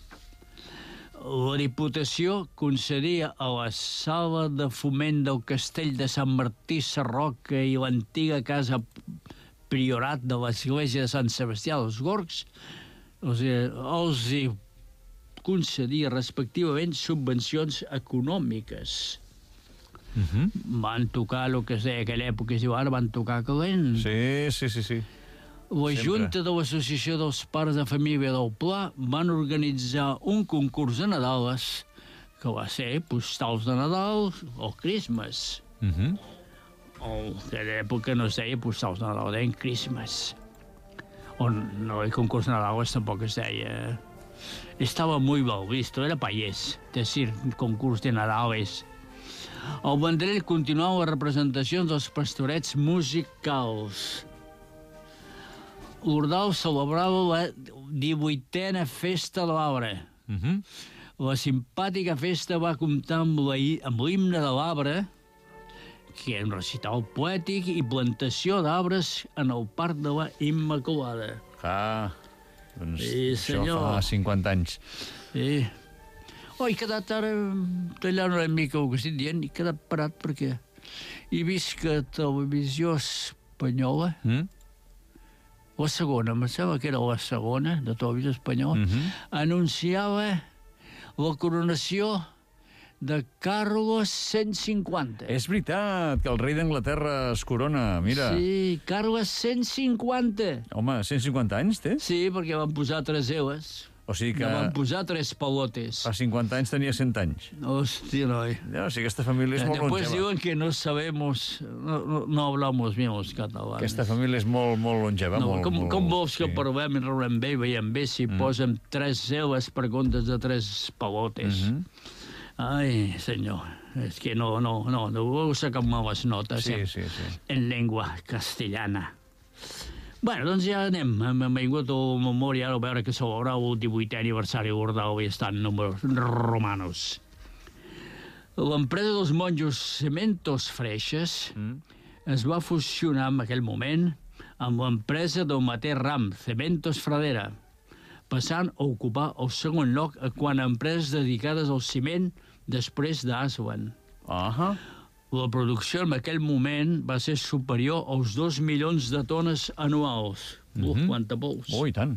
Speaker 2: La Diputació concedia a la sala de foment del castell de Sant Martí Sarroca i l'antiga casa priorat de l'església de Sant Sebastià dels Gorgs, els, els hi concedia respectivament subvencions econòmiques.
Speaker 1: Uh -huh.
Speaker 2: Van tocar el que es deia aquella època, es diu ara, van tocar calent.
Speaker 1: Sí, sí, sí, sí.
Speaker 2: La
Speaker 1: Sempre.
Speaker 2: Junta de l'Associació dels Pares de Família del Pla van organitzar un concurs de Nadales que va ser postals de Nadal o Christmas.
Speaker 1: Uh -huh.
Speaker 2: O que a l'època no es deia postals de Nadal, deien Christmas. O no, el concurs de Nadales tampoc es deia... Estava muy mal visto, era payés, decir concurs de Nadales. Al Vendrell continuaven les representacions dels pastorets musicals. L'Ordal celebrava la divuitena festa de l'arbre.
Speaker 1: Uh -huh.
Speaker 2: La simpàtica festa va comptar amb la hi- amb l'himne de l'arbre, que era un recital poètic i plantació d'arbres en el Parc de la Immaculada.
Speaker 1: Ah, doncs
Speaker 2: Sí,
Speaker 1: això
Speaker 2: senyor.
Speaker 1: fa cinquanta anys.
Speaker 2: Sí. Oh, he quedat ara tallant una mica el que estic dient, he quedat parat perquè he vist que Televisió Espanyola,
Speaker 1: Mm?
Speaker 2: la segona, em sembla que era la segona de Televisió Espanyola,
Speaker 1: Uh -huh.
Speaker 2: anunciava la coronació de Carlos cent cinquanta.
Speaker 1: És veritat que el rei d'Anglaterra es corona, mira.
Speaker 2: Sí, Carles cent cinquanta.
Speaker 1: Home, cent cinquanta anys té?
Speaker 2: Sí, perquè van posar tres eues.
Speaker 1: O sigui que
Speaker 2: Que van posar tres palotes.
Speaker 1: fa cinquanta anys tenia cent anys.
Speaker 2: Hòstia, noi.
Speaker 1: No, o sigui, aquesta família és molt
Speaker 2: Después
Speaker 1: longeva.
Speaker 2: diuen que no sabemos, no, no, no hablamos bien los catalanes.
Speaker 1: Aquesta família és molt, molt longeva.
Speaker 2: No,
Speaker 1: molt,
Speaker 2: com,
Speaker 1: molt,
Speaker 2: com vols que
Speaker 1: sí.
Speaker 2: parlem i raurem bé i veiem bé si mm. posem tres eues per comptes de tres palotes?
Speaker 1: Mm -hmm.
Speaker 2: Ai, senyor, és que no, no, no, no heu sacat males notes
Speaker 1: Sí,
Speaker 2: eh?
Speaker 1: sí, sí.
Speaker 2: en llengua castellana. Bueno, doncs ja anem. Hem, hem vingut al memòria a veure que celebrava el divuitè aniversari d'Ordal i estan números romanos. L'empresa dels monjos Cementos Freixes
Speaker 1: Mm.
Speaker 2: es va fusionar en aquell moment amb l'empresa del mateix ram, Cementos Fradera, passant a ocupar el segon lloc quan a empreses dedicades al ciment després d'Aswan.
Speaker 1: Ahà.
Speaker 2: La producció en aquell moment va ser superior als dos milions de tones anuals. Uf,
Speaker 1: Mhm.
Speaker 2: quanta pols.
Speaker 1: Oh, i tant.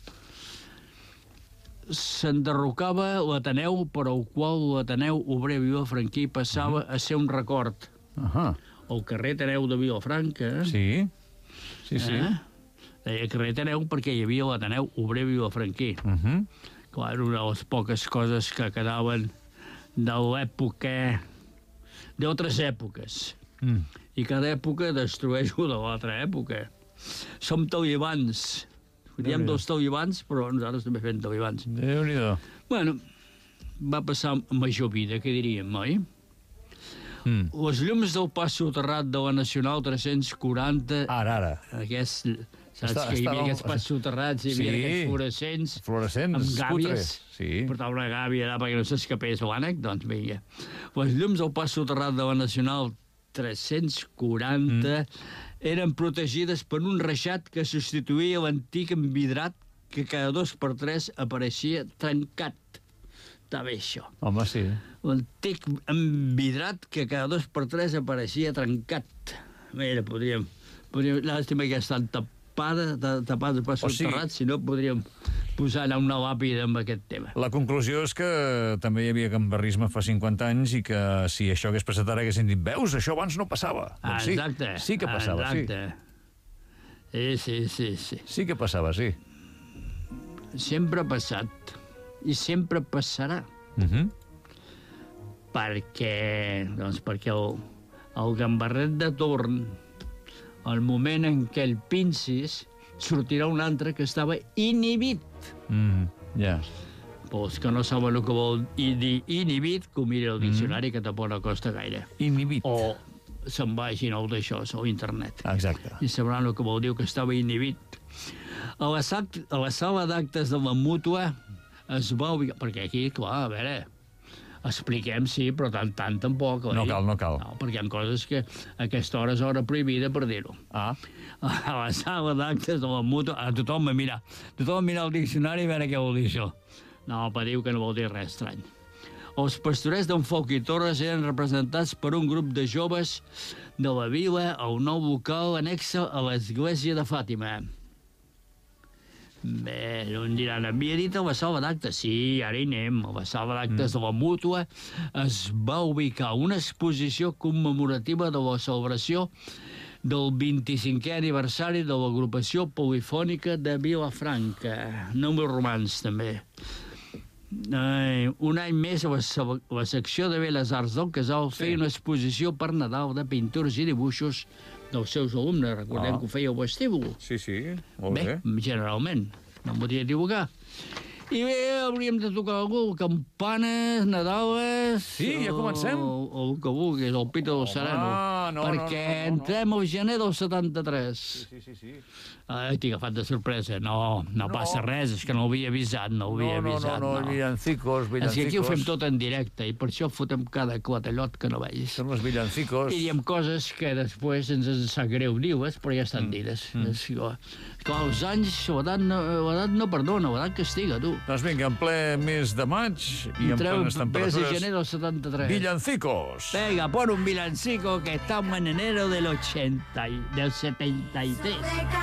Speaker 2: S'enderrocava l'Ateneu, per al qual l'Ateneu Obrer Vilafranquí passava a ser un record.
Speaker 1: Ahà.
Speaker 2: El carrer Ateneu de Vilafranca...
Speaker 1: Sí. Sí, sí.
Speaker 2: Eh? Deia carrer Ateneu perquè hi havia l'Ateneu Obrer Vilafranquí.
Speaker 1: Uh -huh.
Speaker 2: Clar, era una de les poques coses que quedaven de l'època d'altres èpoques.
Speaker 1: Mm.
Speaker 2: I cada època destrueix una de l'altra època. Som talibans. Diem
Speaker 1: Déu-n'hi-do.
Speaker 2: dels talibans, però nosaltres també fem talibans.
Speaker 1: Déu-n'hi-do.
Speaker 2: Bueno, va passar major vida, què diríem, oi?
Speaker 1: Mm.
Speaker 2: Les llums del pas soterrat de la Nacional tres-cents quaranta,
Speaker 1: Ara, ara.
Speaker 2: aquest, saps
Speaker 1: Està-
Speaker 2: que hi havia
Speaker 1: estava-
Speaker 2: aquests pas soterrats, hi havia
Speaker 1: Sí.
Speaker 2: aquests fluorescents,
Speaker 1: Fluorescents,
Speaker 2: amb gàbies,
Speaker 1: cutres. Sí.
Speaker 2: portava una gàbia allà perquè no s'escapés l'ànec, doncs vinga. Les llums del pas soterrat de la Nacional tres-cents quaranta mm. eren protegides per un reixat que substituïa l'antic envidrat que cada dos per tres apareixia trencat. Està bé, això.
Speaker 1: Home, sí.
Speaker 2: L'antic envidrat que cada dos per tres apareixia trencat. Mira, podríem... podríem Làstima que estan tapada, ta- tapades per
Speaker 1: O sigui-
Speaker 2: soterrats, si no podríem posar allà una làpida amb aquest tema.
Speaker 1: La conclusió és que també hi havia gambarrisme fa cinquanta anys i que si això hagués passat ara haguessin dit veus, això abans no passava.
Speaker 2: Ah,
Speaker 1: Doncs sí,
Speaker 2: exacte.
Speaker 1: sí que passava,
Speaker 2: exacte. Sí, sí, sí, sí.
Speaker 1: sí. Sí que passava, sí.
Speaker 2: Sempre ha passat i sempre passarà.
Speaker 1: Uh -huh.
Speaker 2: Perquè, doncs perquè el, el gambarret de torn, al moment en què el pincis, sortirà un altre que estava inhibit.
Speaker 1: Mm, ja.
Speaker 2: Pues que no saben el que vol i dir inhibit, que ho miri al diccionari, que tampoc no costa gaire.
Speaker 1: Inhibit.
Speaker 2: O se'n vagin al d'això, al internet.
Speaker 1: Exacte.
Speaker 2: I sabran el que vol dir que estava inhibit. A la, sac, a la sala d'actes de la Mútua es va ubicar... Perquè aquí, clar, a veure, expliquem, sí, però tant, tant tampoc. Oi?
Speaker 1: No cal, no cal.
Speaker 2: No, perquè hi ha coses que a aquesta hora és hora prohibida per dir-ho.
Speaker 1: Ah,
Speaker 2: A la sala d'actes de la Mútua, a tothom a mirar. Tothom a mirar el diccionari i a veure què vol dir això. No, però diu que no vol dir res estrany. Els pastorets d'en Foc i Torres eren representats per un grup de joves de la vila al nou local anexa a l'església de Fàtima. Bé, un diran, havia dit a la sala d'actes. Sí, ara hi anem. A la sala d'actes mm. de la Mútua es va ubicar una exposició commemorativa de la celebració del vint-i-cinquè aniversari de l'agrupació polifònica de Vilafranca. Números romans, també. Ai, un any més la, la secció de Belles Arts del Casal sí. feia una exposició per Nadal de pintures i dibuixos dels seus alumnes. Recordem
Speaker 1: Ah.
Speaker 2: que ho feia al vestíbul.
Speaker 1: sí, sí, molt bé.
Speaker 2: Bé, generalment. No em podia equivocar. I bé, hauríem de tocar algú, campanes, nadales...
Speaker 1: Sí, ja comencem?
Speaker 2: O, o el que vulguis, el pito del sereno.
Speaker 1: no,
Speaker 2: perquè
Speaker 1: no, no, no, no.
Speaker 2: entrem al gener del setanta-tres.
Speaker 1: Sí, sí, sí.
Speaker 2: Ai, t'he agafat de sorpresa. No, no, no passa res, és que no ho havia avisat, no ho havia
Speaker 1: No, no,
Speaker 2: avisat.
Speaker 1: no, no, villancicos,
Speaker 2: És
Speaker 1: villancicos.
Speaker 2: que aquí ho fem tot en directe i per això fotem cada clatellot que no vegis.
Speaker 1: Són els villancicos.
Speaker 2: I diem coses que després ens en sap greu dir-les, però ja estan dites. Mm. És, clar, clar, els anys, l'edat no, l'edat no perdona, l'edat castiga, tu.
Speaker 1: Doncs vinga, en ple mes de maig i en
Speaker 2: Entreu
Speaker 1: plenes
Speaker 2: en
Speaker 1: temperatures...
Speaker 2: gener del setanta-tres.
Speaker 1: Villancicos.
Speaker 2: Venga, pon un villancico que estamos en enero del ochenta y, del setenta y tres.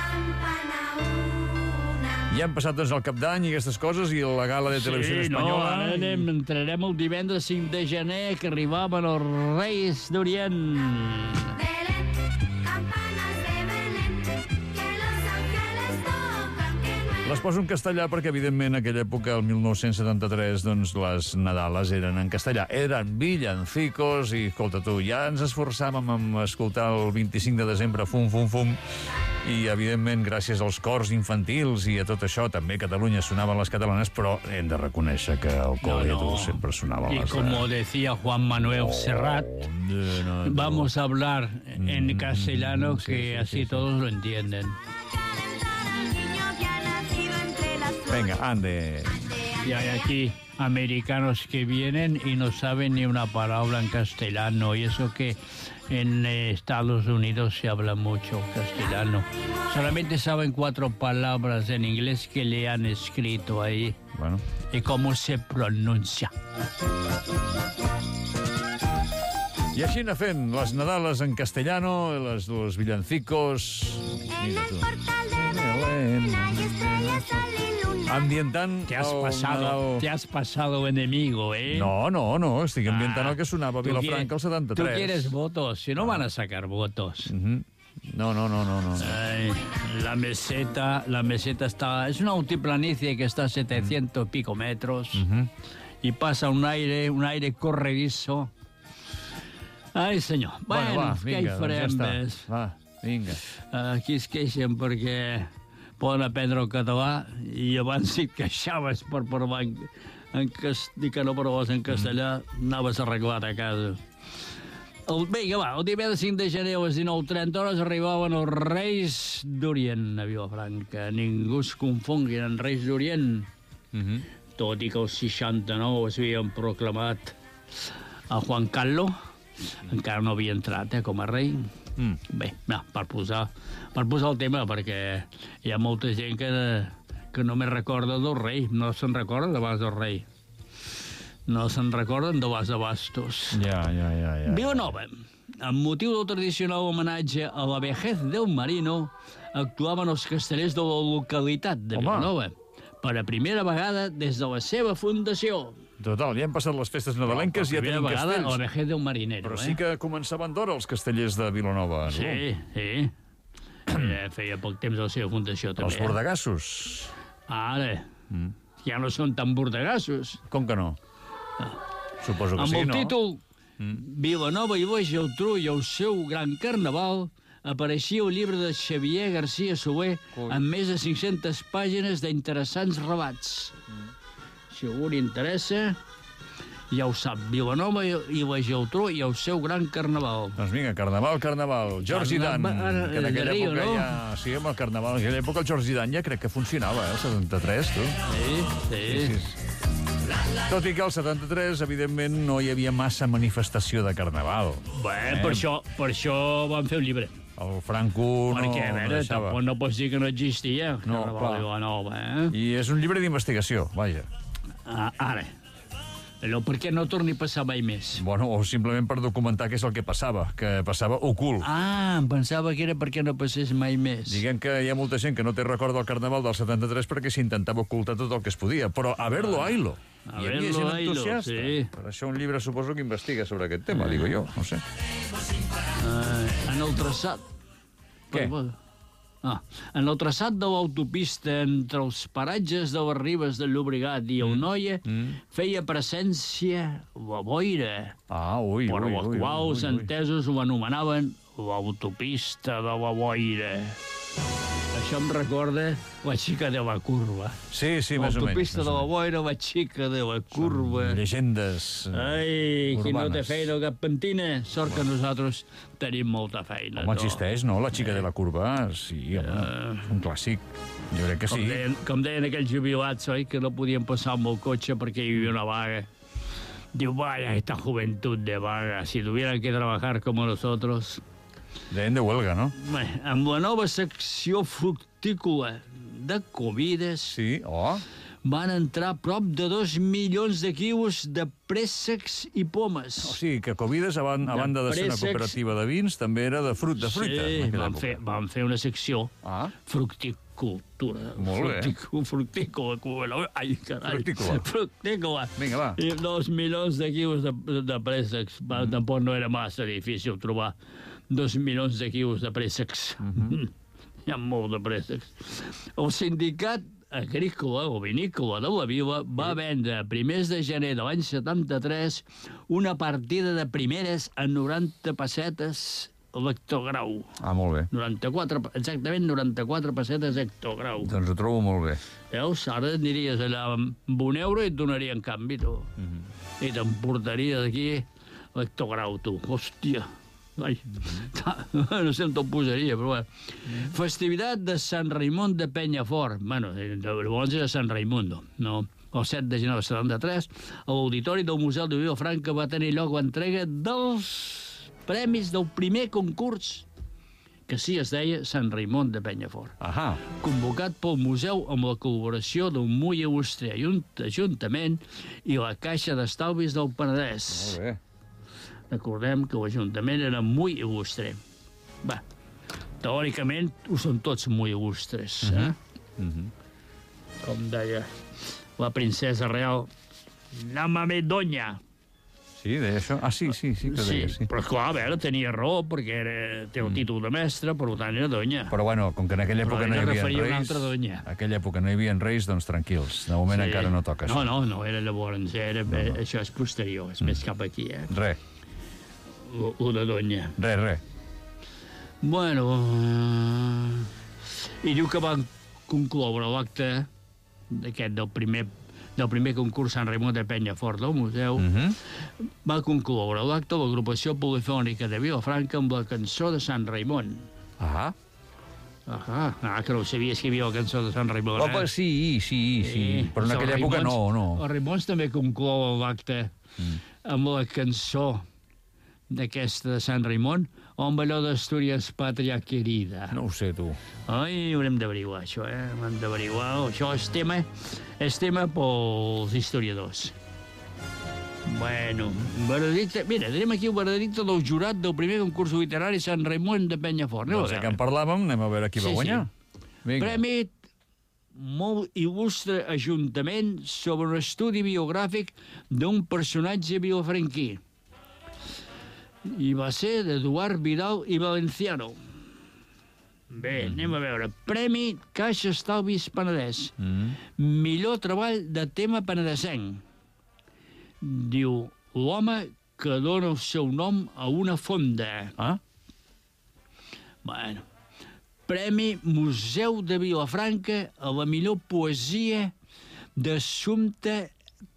Speaker 1: Ja han passat doncs el cap d'any i aquestes coses i la gala de televisió
Speaker 2: Sí, no,
Speaker 1: espanyola.
Speaker 2: ara anem, entrarem el divendres cinc de gener que arribaven els Reis d'Orient.
Speaker 4: Belén, campanas de Belén, que los ángeles tocan, que no
Speaker 1: Les poso en castellà perquè, evidentment, en aquella època, el mil nou-cents setanta-tres, doncs, les Nadales eren en castellà. Eren villancicos i, escolta tu, ja ens esforçàvem en escoltar el vint-i-cinc de desembre fum, fum, fum, i, evidentment, gràcies als cors infantils i a tot això, també a Catalunya sonaven les catalanes, però hem de reconèixer que el Coleto
Speaker 2: No, no.
Speaker 1: sempre sonava
Speaker 2: Y
Speaker 1: les...
Speaker 2: como decía Juan Manuel Serrat,
Speaker 1: No, no, no.
Speaker 2: vamos a hablar en
Speaker 1: Mm,
Speaker 2: castellano,
Speaker 1: sí,
Speaker 2: que
Speaker 1: sí,
Speaker 2: así
Speaker 1: sí, sí.
Speaker 2: todos lo entienden.
Speaker 4: calentar al niño que ha nacido entre las flores.
Speaker 1: Venga, ande.
Speaker 2: Y hay aquí americanos que vienen y no saben ni una palabra en castellano, y eso que en eh, Estados Unidos se habla mucho castellano. Solamente saben cuatro palabras en inglés que le han escrito ahí
Speaker 1: Bueno,
Speaker 2: y cómo se pronuncia.
Speaker 1: i així anar fent les Nadales en castellano, les, los villancicos...
Speaker 4: En
Speaker 1: Mira
Speaker 4: el
Speaker 1: tu.
Speaker 4: portal de
Speaker 1: Belén.
Speaker 4: Belén hay estrellas, sol y luna.
Speaker 1: Ambientant
Speaker 2: Te has
Speaker 1: el
Speaker 2: pasado,
Speaker 1: Nadal...
Speaker 2: te has pasado enemigo, ¿eh?
Speaker 1: No, no, no, estic ambientant
Speaker 2: Ah,
Speaker 1: el que sonava a
Speaker 2: tú
Speaker 1: Vilafranca el
Speaker 2: quieres-
Speaker 1: setanta-tres.
Speaker 2: Tú quieres votos, si no van a sacar votos.
Speaker 1: Mhm. No, no, no, no, no.
Speaker 2: Ay, la meseta, la meseta está, es una altiplanicie que está a setecientos pico metros
Speaker 1: Mhm.
Speaker 2: y pasa un aire, un aire corredizo. Ai, senyor.
Speaker 1: Bueno,
Speaker 2: Bueno,
Speaker 1: va,
Speaker 2: què
Speaker 1: vinga,
Speaker 2: hi
Speaker 1: doncs
Speaker 2: farem
Speaker 1: ja està.
Speaker 2: més?
Speaker 1: Va, vinga.
Speaker 2: Aquí es queixen perquè poden aprendre el català i abans si et queixaves per parlar en, en cas, dir que no parlaves en castellà, anaves arreglat a casa. El, vinga, va, el dia cinc de gener a les dinou trenta hores arribaven els Reis d'Orient a Vilafranca. Ningú es confongui en Reis d'Orient,
Speaker 1: Mhm.
Speaker 2: tot i que el seixanta-nou es havien proclamat a Juan Carlos, encara no havia entrat eh, com a rei.
Speaker 1: Mm.
Speaker 2: Bé, no, per posar, per posar el tema, perquè hi ha molta gent que, que només recorda del rei, no se'n recorda d'abans del rei. No se'n recorden de les abastos.
Speaker 1: Ja, ja, ja, ja.
Speaker 2: Vilanova, amb motiu del tradicional homenatge a la vejez del marino, actuaven els castellers de la localitat de
Speaker 1: Home.
Speaker 2: Vilanova per a primera vegada des de la seva fundació.
Speaker 1: Total, ja han passat les festes nadalenques i ja
Speaker 2: primera
Speaker 1: tenim
Speaker 2: vegada a la
Speaker 1: castells.
Speaker 2: vejez del marinero,
Speaker 1: Però
Speaker 2: eh?
Speaker 1: sí que començaven d'hora els castellers de Vilanova, no?
Speaker 2: Sí, sí. Eh, feia poc temps la seva fundació, també.
Speaker 1: Els bordegassos.
Speaker 2: Ara,
Speaker 1: Mm.
Speaker 2: ja no són tan bordegassos.
Speaker 1: Com que no? Suposo que
Speaker 2: Amb
Speaker 1: sí,
Speaker 2: el
Speaker 1: no?
Speaker 2: títol
Speaker 1: Mm.
Speaker 2: Vilanova i la Geltrú i el seu gran carnaval apareixia el llibre de Xavier García Soler
Speaker 1: Coi.
Speaker 2: amb més de cinc-centes pàgines d'interessants relats.
Speaker 1: Mm.
Speaker 2: Si algú li interessa, ja ho sap, Vilanova i i la Geltrú i el seu gran carnaval.
Speaker 1: Doncs vinga, carnaval, carnaval. George Dan,
Speaker 2: Carnaval,
Speaker 1: que en
Speaker 2: de
Speaker 1: aquella
Speaker 2: Rio,
Speaker 1: època
Speaker 2: no?
Speaker 1: ja... Sí, amb el carnaval. En aquella època el George Dan ja crec que funcionava, eh? El setanta-tres, tu.
Speaker 2: Sí, sí.
Speaker 1: Sí, sí. Tot i que al setanta-tres, evidentment, no hi havia massa manifestació de carnaval.
Speaker 2: Bé,
Speaker 1: Eh?
Speaker 2: per, això, per això van fer un llibre.
Speaker 1: El Franco no,
Speaker 2: Perquè, a
Speaker 1: no
Speaker 2: veure,
Speaker 1: deixava.
Speaker 2: tampoc no pots dir que no existia.
Speaker 1: No,
Speaker 2: Carnaval
Speaker 1: clar.
Speaker 2: de Vilanova, eh?
Speaker 1: I és un llibre d'investigació, vaja.
Speaker 2: Ah, ara, allò per què no torni a passar mai més?
Speaker 1: Bueno, o simplement per documentar què és el que passava, que passava ocult.
Speaker 2: Ah, em pensava que era perquè no passés mai més.
Speaker 1: Diguem que hi ha molta gent que no té record del carnaval del setanta-tres perquè s'intentava ocultar tot el que es podia, però a verlo, ailo.
Speaker 2: A
Speaker 1: Hi havia
Speaker 2: verlo,
Speaker 1: gent
Speaker 2: ailo,
Speaker 1: entusiasta.
Speaker 2: sí.
Speaker 1: Per això un llibre suposo que investiga sobre aquest tema, digo jo, no sé.
Speaker 2: Ah, en el traçat...
Speaker 1: Què?
Speaker 2: Ah, en el traçat de l'autopista entre els paratges de les ribes de Llobregat i el Noia
Speaker 1: Mm.
Speaker 2: feia presència la boira,
Speaker 1: Ah, ui,
Speaker 2: per
Speaker 1: ui,
Speaker 2: la
Speaker 1: ui,
Speaker 2: qual
Speaker 1: ui,
Speaker 2: els
Speaker 1: ui.
Speaker 2: entesos ho anomenaven l'autopista de la boira. Això em recorda la xica de la curva.
Speaker 1: Sí, sí, més o menys.
Speaker 2: L'autopista
Speaker 1: més
Speaker 2: de
Speaker 1: o
Speaker 2: la
Speaker 1: menys.
Speaker 2: boira, la xica de la curva.
Speaker 1: Llegendes. eh,
Speaker 2: Ai, qui no té
Speaker 1: urbanes.
Speaker 2: feina o cap pentina, sort que nosaltres tenim molta feina.
Speaker 1: Home,
Speaker 2: tu.
Speaker 1: existeix, no? La xica de la curva, sí, home, és un clàssic. Jo crec que
Speaker 2: Com
Speaker 1: sí.
Speaker 2: deien, com deien aquells jubilats, oi, que no podien passar amb el cotxe perquè hi havia una vaga. Diu, vaya, esta juventud de vaga, si tuvieran que trabajar como nosotros.
Speaker 1: Deien de huelga, no?
Speaker 2: Bé, amb la nova secció fructícola de Covides
Speaker 1: Sí, oh.
Speaker 2: van entrar prop de dos milions de quilos de préssecs i pomes.
Speaker 1: O sigui, que Covides, a, ban a banda de ser una
Speaker 2: préssecs.
Speaker 1: cooperativa de vins, també era de fruit, de fruita.
Speaker 2: Sí,
Speaker 1: en aquella
Speaker 2: van
Speaker 1: època.
Speaker 2: fer, van fer una secció
Speaker 1: Ah,
Speaker 2: fructicultura.
Speaker 1: Molt bé.
Speaker 2: Fructicu- Fructícola. cuela. Ai, carai.
Speaker 1: Fructícola.
Speaker 2: Fructícola.
Speaker 1: vinga, va.
Speaker 2: I dos milions de quilos de, de préssecs. Va, tampoc no era massa difícil trobar dos milions de quilos de préssecs. Mm-hmm. Hi ha molt de préssecs. El sindicat agrícola o vinícola de la Vila va vendre a primers de gener de l'any setanta-tres una partida de primeres a noranta pessetes l'hectograu.
Speaker 1: Ah, molt bé.
Speaker 2: noranta-quatre, exactament noranta-quatre pessetes hectograu.
Speaker 1: Doncs ho trobo molt bé.
Speaker 2: Veus? Ara aniries allà amb un euro i et donarien canvi, tu. I t'emportaries d'aquí l'hectograu, tu. Hòstia. Ai, no sé on te'l posaria, però bé. Festivitat de Sant Raimon de Penyafort. Bueno, llavors era Sant Raimundo, no? El set de gener del setanta-tres, a l'auditori del Museu de Vilafranca va tenir lloc l'entrega dels premis del primer concurs, que sí es deia Sant Raimon de Penyafort,
Speaker 1: Ahà.
Speaker 2: convocat pel museu amb la col·laboració del Mull Austrer Ajuntament i la Caixa d'Estalvis del Penedès.
Speaker 1: Molt bé.
Speaker 2: Recordem que l'Ajuntament era molt il·lustre. Bé, teòricament ho són tots molt il·lustres, eh?
Speaker 1: Mhm.
Speaker 2: Com deia la princesa real, Llámame Doña.
Speaker 1: Sí, deia això? Ah, sí, sí, sí que deia, sí.
Speaker 2: però clar, a veure, tenia raó, perquè era, té el títol de mestre, per tant era Doña.
Speaker 1: Però bueno, com que en aquella època
Speaker 2: Però
Speaker 1: no hi
Speaker 2: ella
Speaker 1: havia
Speaker 2: referia a una
Speaker 1: reis...
Speaker 2: altra donya.
Speaker 1: En aquella època no hi havia reis, doncs tranquils. De moment encara no toca
Speaker 2: No,
Speaker 1: això.
Speaker 2: no, no era llavors, era, no, no. Això és posterior, és mm. més cap aquí, eh?
Speaker 1: Res.
Speaker 2: una donya.
Speaker 1: Res, res.
Speaker 2: Bueno, uh, i diu que van concloure l'acte d'aquest del primer del primer concurs Sant Raimon de Penyafort del museu,
Speaker 1: Mm -hmm.
Speaker 2: va concloure l'acte l'agrupació polifònica de Vilafranca amb la cançó de Sant Raimon.
Speaker 1: Ah,
Speaker 2: Ah, ah, que no ho sabies que hi havia la cançó de Sant Raimon,
Speaker 1: Opa,
Speaker 2: eh?
Speaker 1: sí, sí, sí, però en
Speaker 2: Els
Speaker 1: aquella època no,
Speaker 2: Raimons-
Speaker 1: no.
Speaker 2: Els Raimons també conclouen l'acte
Speaker 1: Mm.
Speaker 2: amb la cançó d'aquesta de Sant Raimon, on allò d'Astúries, pàtria querida.
Speaker 1: No ho sé, tu.
Speaker 2: Ai, haurem d'averiguar això, eh? Hem d'averiguar. Això és tema, és tema pels historiadors. Bueno, veredicte... Mira, tenim aquí el veredicte del jurat del primer concurs literari Sant Raimon de Penyafort. Anem a
Speaker 1: Doncs ja que
Speaker 2: veure.
Speaker 1: en parlàvem, anem a veure qui va
Speaker 2: Sí,
Speaker 1: guanyar. Vinga.
Speaker 2: Premi molt il·lustre ajuntament sobre un estudi biogràfic d'un personatge vilafranquí. I va ser d'Eduard Vidal i Valenciano. Bé, anem a veure. Premi Caixa Estalvis Penedès.
Speaker 1: Mm.
Speaker 2: Millor treball de tema penedesenc. Diu, l'home que dona el seu nom a una fonda.
Speaker 1: Ah,
Speaker 2: Bueno, Premi Museu de Vilafranca a la millor poesia d'assumpte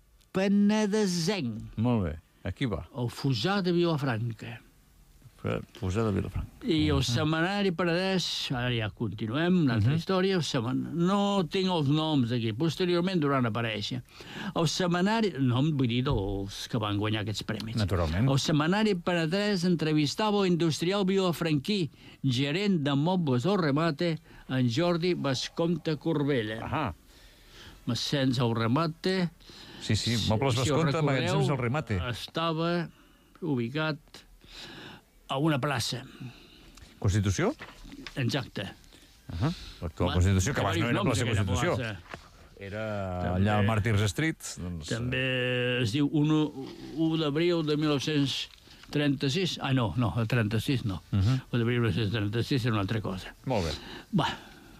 Speaker 2: penedesenc.
Speaker 1: molt bé. Aquí va.
Speaker 2: El Fusar de Vilafranca.
Speaker 1: Posar de Vilafranca.
Speaker 2: I el Setmanari Penedès, ara ja continuem, una altra història, el seman... no tinc els noms aquí, posteriorment duran a aparèixer. El Setmanari, no em vull dir dels que van guanyar aquests premis.
Speaker 1: Naturalment.
Speaker 2: El Setmanari Penedès entrevistava l'industrial vilafranquí, gerent de mobles al remate, en Jordi Vescomte Corbella.
Speaker 1: Ah,
Speaker 2: Massens al remate...
Speaker 1: sí, sí, Mobles
Speaker 2: si ho
Speaker 1: Vescomte,
Speaker 2: recordeu,
Speaker 1: magatzems al remate.
Speaker 2: Estava ubicat a una plaça.
Speaker 1: Constitució?
Speaker 2: Exacte.
Speaker 1: Uh -huh. L'actual
Speaker 2: Va,
Speaker 1: Constitució, que abans
Speaker 2: té
Speaker 1: no era
Speaker 2: diversos
Speaker 1: plaça
Speaker 2: noms, aquella
Speaker 1: Constitució.
Speaker 2: plaça.
Speaker 1: Era
Speaker 2: També-
Speaker 1: allà al Martyrs Street. Doncs,
Speaker 2: També es diu un d'abril de mil nou-cents trenta-sis. Ah, no, no, el trenta-sis no.
Speaker 1: Uh -huh.
Speaker 2: El d'abril de mil nou-cents trenta-sis era una altra cosa.
Speaker 1: Molt bé.
Speaker 2: Va.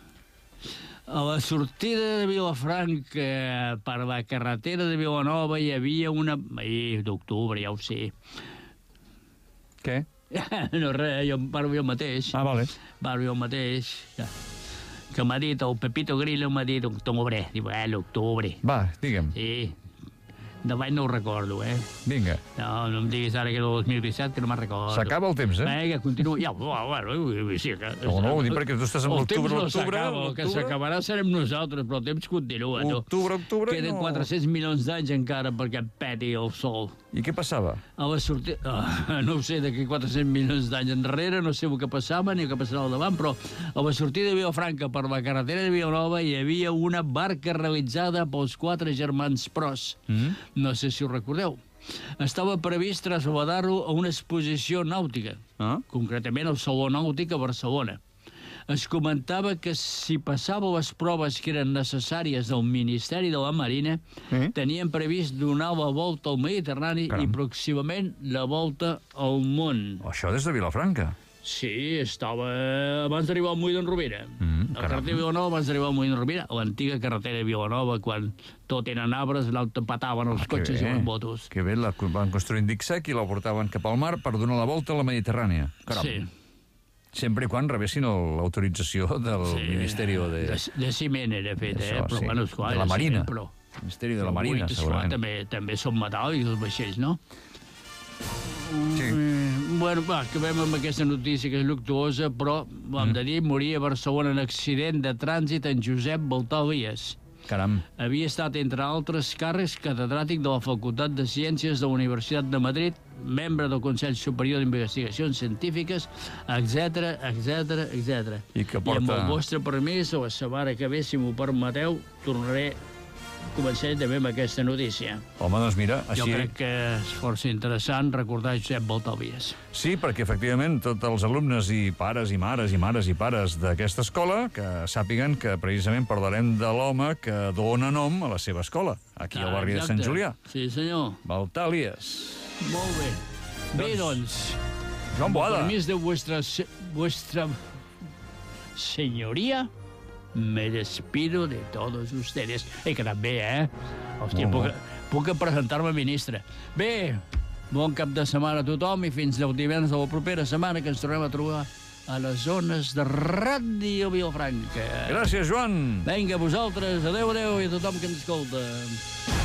Speaker 2: A la sortida de Vilafranca per la carretera de Vilanova hi havia una... Ai, d'octubre, ja ho sé.
Speaker 1: Què?
Speaker 2: No, res, jo em parlo jo mateix.
Speaker 1: Ah, vale.
Speaker 2: Parlo jo mateix. Que, que m'ha dit, el Pepito Grillo m'ha dit octubre. Diu, eh, l'octubre.
Speaker 1: Va, digue'm.
Speaker 2: Sí. Davant no ho recordo, eh?
Speaker 1: Vinga.
Speaker 2: No, no em diguis ara que era el dos mil disset, que no me'n recordo.
Speaker 1: S'acaba el temps, eh?
Speaker 2: Vinga, continua. Ja, bueno, bueno, sí que...
Speaker 1: No, no, ho dic perquè tu estàs en
Speaker 2: El
Speaker 1: l'octubre,
Speaker 2: temps no
Speaker 1: l'octubre,
Speaker 2: s'acaba, el que
Speaker 1: l'octubre.
Speaker 2: s'acabarà serem nosaltres, però el temps continua, no?
Speaker 1: Octubre, octubre,
Speaker 2: Queden
Speaker 1: no.
Speaker 2: quatre-cents milions d'anys encara perquè peti el sol.
Speaker 1: I què passava?
Speaker 2: A la sortida... Oh, no ho sé, d'aquí quatre-cents milions d'anys enrere, no sé el que passava ni el que passarà al davant, però a la sortida de Vilafranca per la carretera de Vilanova hi havia una barca realitzada pels quatre germans Pros.
Speaker 1: Mm?
Speaker 2: No sé si ho recordeu. Estava previst traslladar-lo a una exposició nàutica,
Speaker 1: Ah?
Speaker 2: concretament al Saló Nàutic a Barcelona. Es comentava que si passava les proves que eren necessàries del Ministeri de la Marina,
Speaker 1: Sí.
Speaker 2: tenien previst donar la volta al Mediterrani
Speaker 1: Caram.
Speaker 2: i pròximament la volta al món.
Speaker 1: Oh, això des de Vilafranca.
Speaker 2: Sí, estava abans d'arribar al Moll d'en Rovira.
Speaker 1: Mm,
Speaker 2: la
Speaker 1: caram.
Speaker 2: carretera de Vilanova abans d'arribar al Moll d'en Rovira, l'antiga carretera de Vilanova, quan tot eren arbres, allà on pataven els
Speaker 1: Ah, que
Speaker 2: cotxes i
Speaker 1: bé.
Speaker 2: les motos.
Speaker 1: Que bé, la van construir en dic sec i la portaven cap al mar per donar la volta a la Mediterrània. Caram.
Speaker 2: Sí.
Speaker 1: Sempre i quan rebessin el- l'autorització del
Speaker 2: Sí,
Speaker 1: Ministeri de...
Speaker 2: De, de ciment era fet, eh?
Speaker 1: Això,
Speaker 2: Però,
Speaker 1: sí.
Speaker 2: bueno, esclar,
Speaker 1: De la
Speaker 2: de
Speaker 1: Marina.
Speaker 2: Ciment, però...
Speaker 1: Ministeri de la Marina,
Speaker 2: Avui, esclar,
Speaker 1: segurament.
Speaker 2: També, també són metàl·lics, els vaixells, no?
Speaker 1: Sí.
Speaker 2: Mm, bueno, va, acabem amb aquesta notícia que és luctuosa, però ho hem de dir, moria a Barcelona en accident de trànsit en Josep Baltalies.
Speaker 1: Caram.
Speaker 2: Havia estat, entre altres càrrecs, catedràtic de la Facultat de Ciències de la Universitat de Madrid, membre del Consell Superior d'Investigacions Científiques, etcètera, etcètera, etcètera.
Speaker 1: I que
Speaker 2: I amb
Speaker 1: porta-
Speaker 2: el vostre permís, la setmana que ve, si m'ho permeteu, tornaré començaré també amb aquesta notícia.
Speaker 1: Home, doncs mira, així...
Speaker 2: Jo crec que és força interessant recordar Josep Baltalies.
Speaker 1: Sí, perquè efectivament tots els alumnes i pares i mares i mares i pares d'aquesta escola que sàpiguen que precisament parlarem de l'home que dona nom a la seva escola, aquí al barri de Sant
Speaker 2: Exacte.
Speaker 1: Julià.
Speaker 2: Sí, senyor.
Speaker 1: Baltàlies.
Speaker 2: Molt bé. Bé, doncs,
Speaker 1: Joan
Speaker 2: con
Speaker 1: Boada.
Speaker 2: permiso de vuestra, se- vuestra señoría, me despido de todos ustedes. He quedat bé, eh? Hòstia,
Speaker 1: Molt
Speaker 2: puc,
Speaker 1: bé.
Speaker 2: puc presentar-me ministre. Bé, Bon cap de setmana a tothom i fins el divendres de la propera setmana que ens tornem a trobar a les zones de Ràdio Vilafranca.
Speaker 1: Gràcies, Joan.
Speaker 2: Vinga, vosaltres, adeu, adeu, i a tothom que ens escolta.